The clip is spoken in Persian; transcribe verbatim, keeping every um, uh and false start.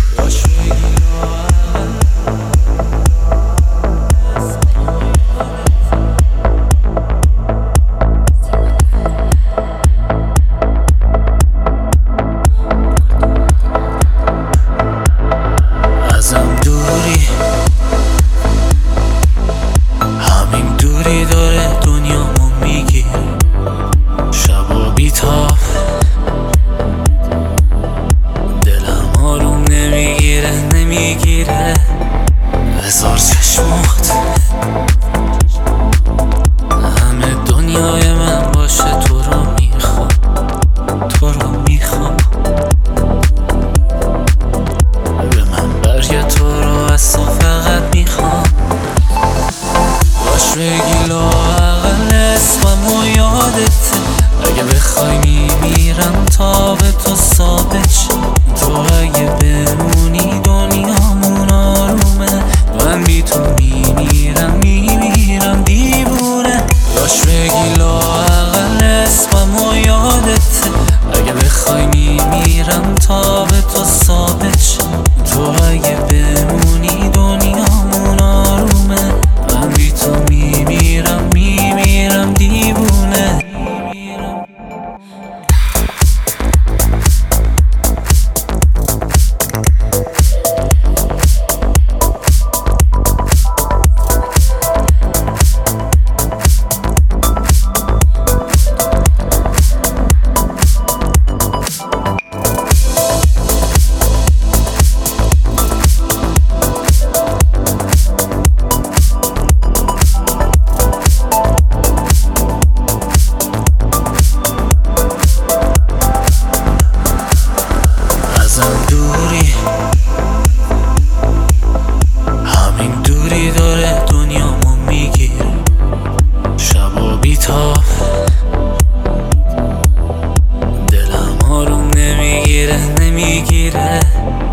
ازم دوری، همین دوری داره دنیامو میگیره. شبا بیتاب دلم آروم نمیگیره نمیگیره هزار چشمات همه دنیای من باشه. تو رو میخوام، تو رو میخوام. به من برگه، تو رو از تو فقط میخوام. باش بگی لااقل اسمم و یادته. اگه بخوای میمیرم تا به تو ثابت شه. تو اگه بمونی دنیامون آرومه. من بی تو میمیرم میمیرم دیوونه. باش بگی لااقل اسمم و یادته. اگه بخوای میمیرم تا به تو ثابت شه. تو اگه بمونی دنیامون آرومه. من بی تو میمیرم میمیرم دیوونه. ازم دوری، همین دوری داره دنیامو میگیره. شبا بیتاب دلم آروم نمیگیره نمیگیره